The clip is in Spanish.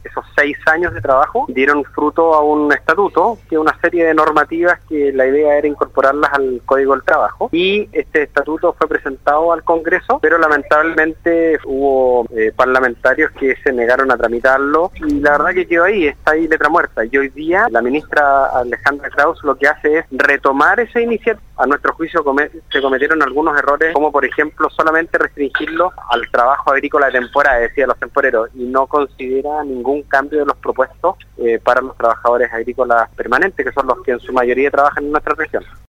esos 6 años de trabajo dieron fruto a un estatuto, que es una serie de normativas que la idea era incorporarlas al Código del Trabajo, y este estatuto fue presentado al Congreso, pero lamentablemente hubo parlamentarios que se negaron a tramitarlo, y la verdad que quedó ahí, está ahí letra muerta, y hoy día la ministra Alejandra Krauss lo que hace es retomar esa iniciativa. A nuestro juicio se cometieron algunos errores, como por ejemplo solamente restringirlo al trabajo agrícola de temporada, es decir, a los temporeros, y no considera ningún cambio de los propuestos para los trabajadores agrícolas permanentes, que son los que en su mayoría trabajan en nuestra región.